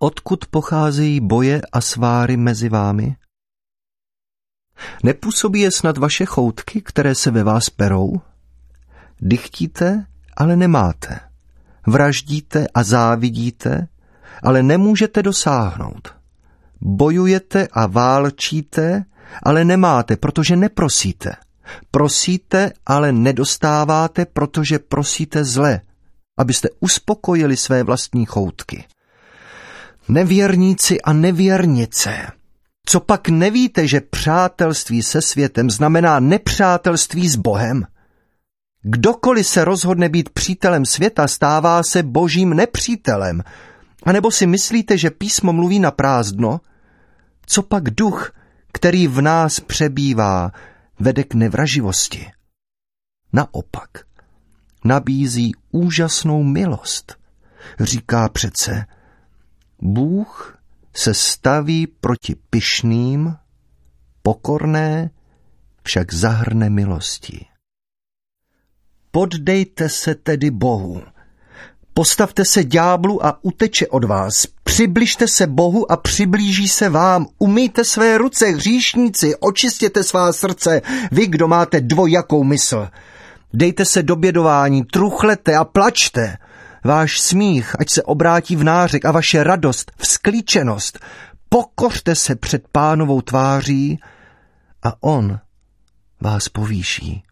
Odkud pocházejí boje a sváry mezi vámi? Nepůsobí je snad vaše choutky, které se ve vás perou? Dychtíte, ale nemáte. Vraždíte a závidíte, ale nemůžete dosáhnout. Bojujete a válčíte, ale nemáte, protože neprosíte. Prosíte, ale nedostáváte, protože prosíte zle, abyste uspokojili své vlastní choutky. Nevěrníci a nevěrnice. Co pak nevíte, že přátelství se světem znamená nepřátelství s Bohem? Kdokoliv se rozhodne být přítelem světa, stává se božím nepřítelem. A nebo si myslíte, že písmo mluví na prázdno? Co pak duch, který v nás přebývá, vede k nevraživosti? Naopak, nabízí úžasnou milost. Říká přece, Bůh se staví proti pyšným, pokorné však zahrne milostí. Poddejte se tedy Bohu. Postavte se ďáblu a uteče od vás. Přibližte se Bohu a přiblíží se vám. Umyjte své ruce, hříšníci, očistěte svá srdce, vy, kdo máte dvojakou mysl. Dejte se do bědování, truchlete a plačte. Váš smích, ať se obrátí v nářek a vaše radost v sklíčenost. Pokořte se před Pánovou tváří a on vás povýší.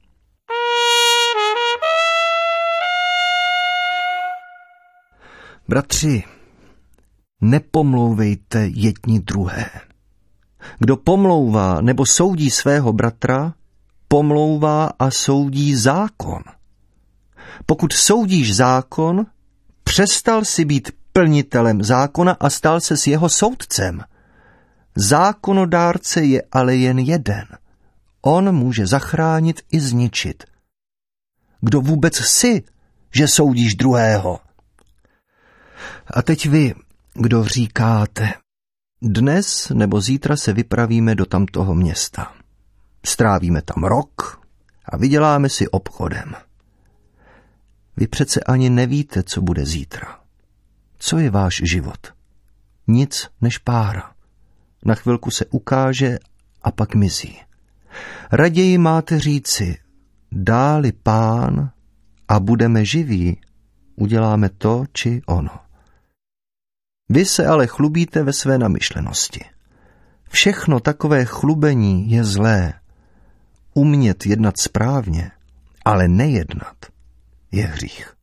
Bratři, nepomlouvejte jedni druhé. Kdo pomlouvá nebo soudí svého bratra, pomlouvá a soudí zákon. Pokud soudíš zákon, přestal si být plnitelem zákona a stal se s jeho soudcem. Zákonodárce je ale jen jeden. On může zachránit i zničit. Kdo vůbec jsi, že soudíš druhého? A teď vy, kdo říkáte, dnes nebo zítra se vypravíme do tamtoho města. Strávíme tam rok a vyděláme si obchodem. Vy přece ani nevíte, co bude zítra. Co je váš život? Nic než pára. Na chvilku se ukáže a pak mizí. Raději máte říci, dá-li Pán a budeme živí, uděláme to či ono. Vy se ale chlubíte ve své namyšlenosti. Všechno takové chlubení je zlé. Umět jednat správně, ale nejednat, je hřích.